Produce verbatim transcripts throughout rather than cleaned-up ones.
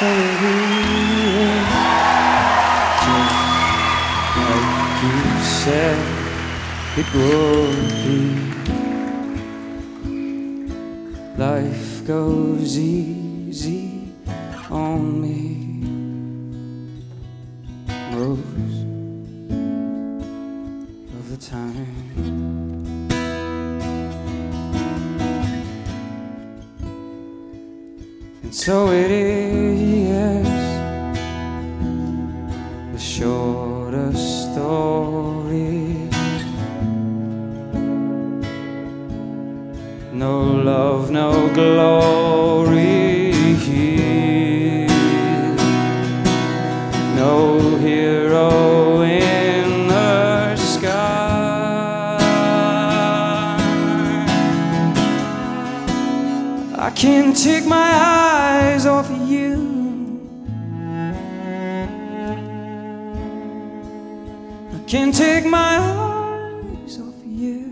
so it is, just like you said it would be. Life goes easy on me most of the time. And so it is, the shorter story. No love, no glory, no hero in the sky. I can't take my eyes off of you. I can't take my eyes off of you.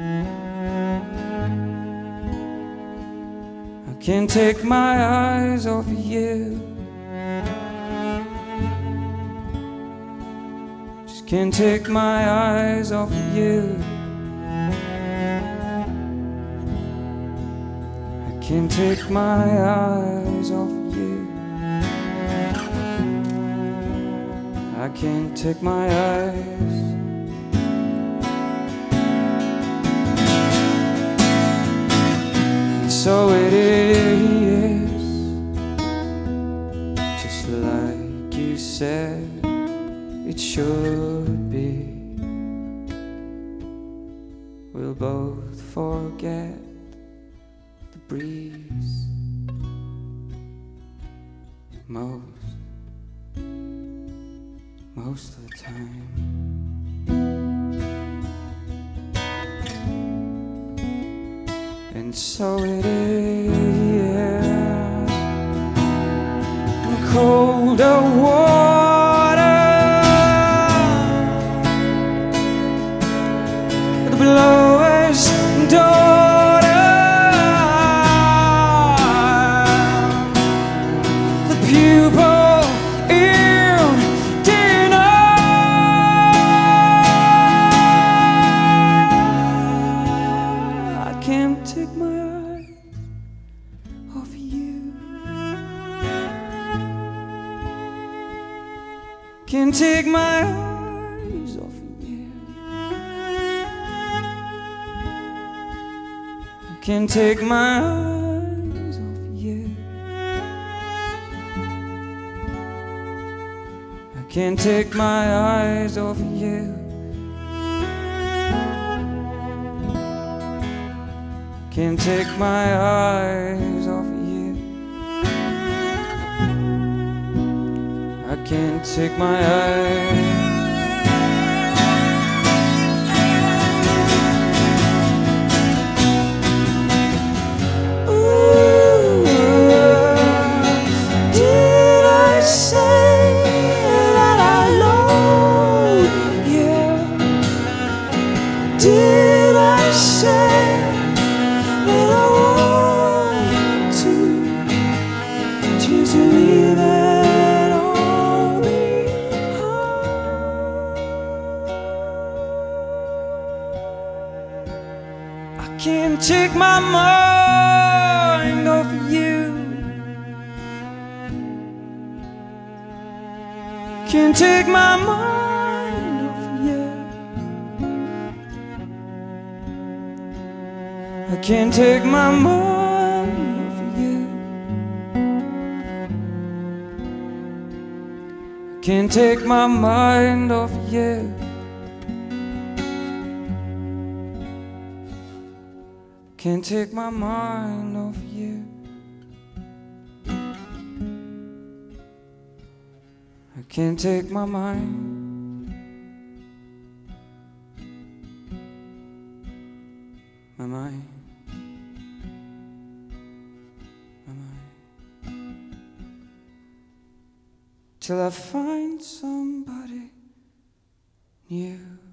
I can't take my eyes off of you. Just can't take my eyes off of you. I can't take my eyes off of you. I can't take my eyes. So it is, just like you said it should be. We'll both forget the breeze most, most of the time. And so it is, colder water, the blower's daughter, the pupil in dinner. I can't take my eyes off you. Can't take my eyes off you. Can't take my eyes off you. I can't take my eyes off you. Can't take my eyes off you. I can't take my eyes. Ooh, did I say that I love you? Did I say that I want to just leave it all behind? I can't take my mind off you. Can't take my mind off you. I can't take my mind off of you. I can't take my mind off of you. Can't take my mind off of you. I can't take my mind. My mind. Till I find somebody new.